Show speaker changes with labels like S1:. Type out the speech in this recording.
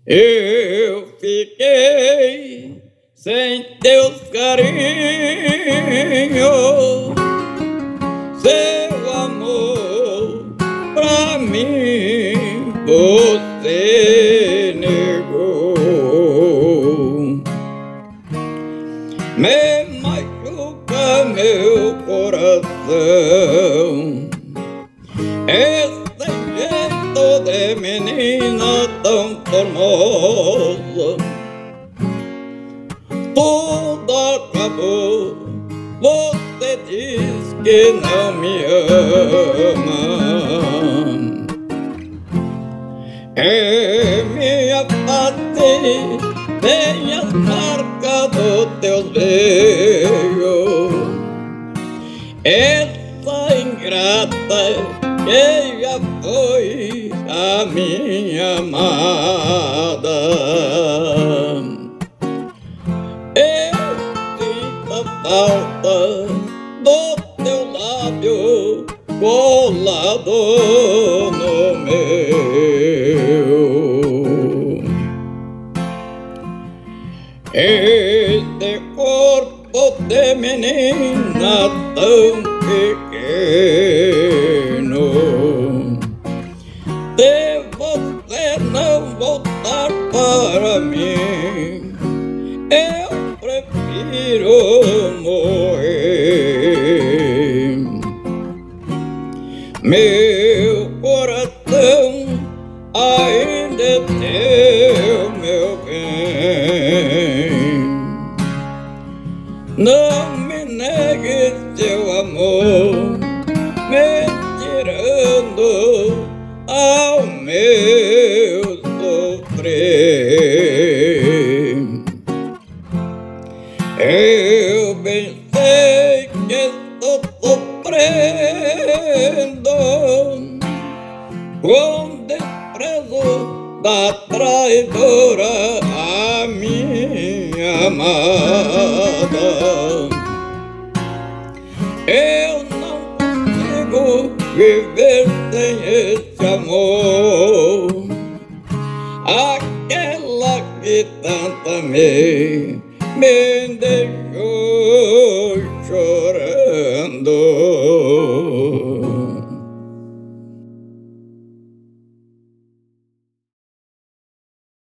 S1: Eu fiquei sem teus carinhos, seu amor pra mim você negou. Me machuca meu coração esse jeito de menina tão formosa. Tudo acabou, você diz que não me ama. É minha face, tem as marcas dos teus beijos. Essa ingrata que já foi a minha amada. Eu sinto a falta do teu lábio colado no meu. Este corpo de menina tão pequeno, se você não voltar para mim, eu prefiro morrer. Meu coração ainda é teu, meu bem. Não me negue seu amor, me tirando ao meu sofrer. Eu bem sei que estou sofrendo com desprezo da traidora, a minha amada. Eu não consigo viver sem esse amor, aquela que tanto amei me deixou.